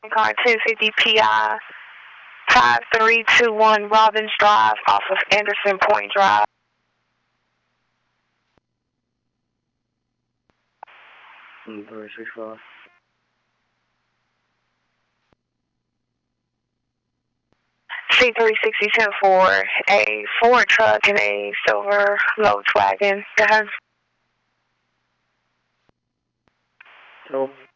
Car 1050 PI 5321 Robbins Drive off of Anderson Point Drive. Very 65. C360 for a Ford truck and a silver Volkswagen. Go ahead. Cool.